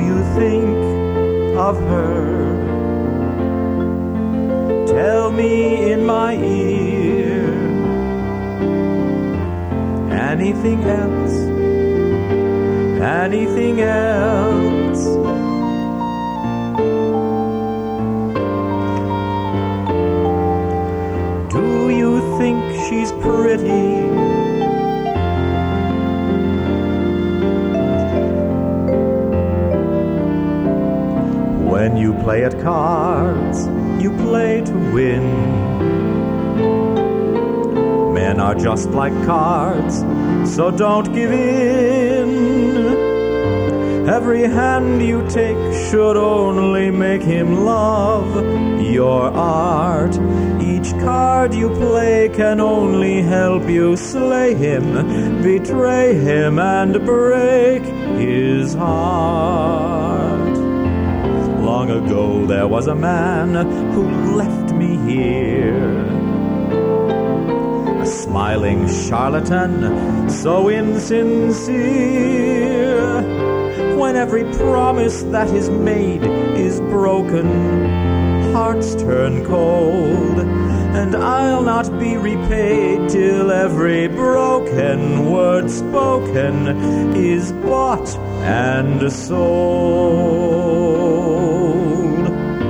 you think of her? Tell me in my ear. Anything else? Anything else? Do you think she's pretty? When you play at cards, you play to win. Men are just like cards, so don't give in. Every hand you take should only make him love your art. Each card you play can only help you slay him, betray him, and break his heart. Long ago there was a man who left me here, a smiling charlatan, so insincere. When every promise that is made is broken, hearts turn cold, and I'll not be repaid till every broken word spoken is bought and sold.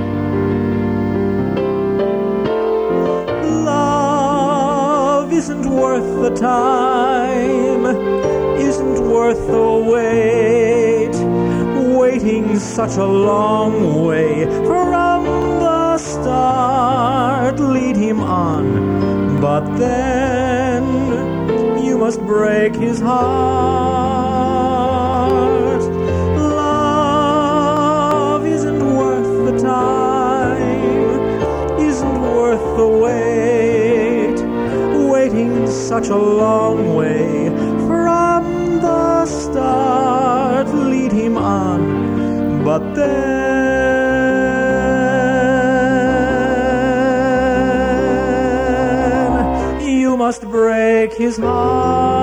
Love isn't worth the time, isn't worth the wait, waiting such a long way from the start. Lead him on, but then you must break his heart. Love isn't worth the time, isn't worth the wait, waiting such a long way from the start. Lead him on, but then you must break his heart.